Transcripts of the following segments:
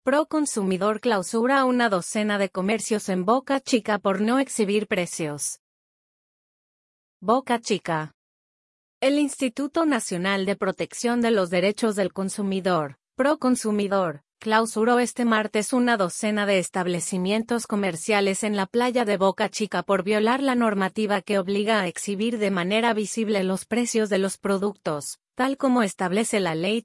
Proconsumidor clausura una docena de comercios en Boca Chica por no exhibir precios. Boca Chica. El Instituto Nacional de Protección de los Derechos del Consumidor, Proconsumidor, clausuró este martes una docena de establecimientos comerciales en la playa de Boca Chica por violar la normativa que obliga a exhibir de manera visible los precios de los productos, tal como establece la Ley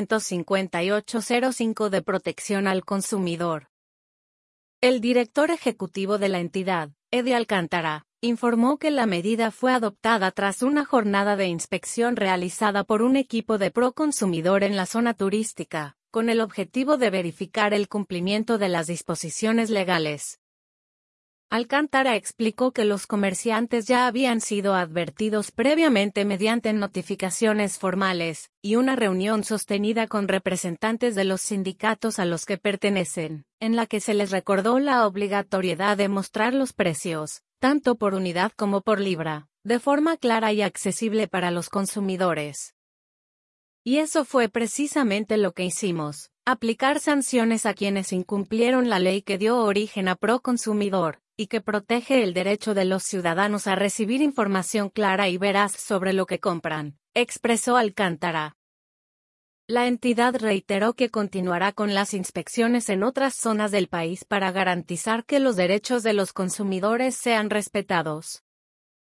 358/05 de Protección al Consumidor. El director ejecutivo de la entidad, Eddie Alcántara, informó que la medida fue adoptada tras una jornada de inspección realizada por un equipo de Proconsumidor en la zona turística, con el objetivo de verificar el cumplimiento de las disposiciones legales. Alcántara explicó que los comerciantes ya habían sido advertidos previamente mediante notificaciones formales, y una reunión sostenida con representantes de los sindicatos a los que pertenecen, en la que se les recordó la obligatoriedad de mostrar los precios, tanto por unidad como por libra, de forma clara y accesible para los consumidores. Y eso fue precisamente lo que hicimos, aplicar sanciones a quienes incumplieron la ley que dio origen a Proconsumidor, y que protege el derecho de los ciudadanos a recibir información clara y veraz sobre lo que compran, expresó Alcántara. La entidad reiteró que continuará con las inspecciones en otras zonas del país para garantizar que los derechos de los consumidores sean respetados.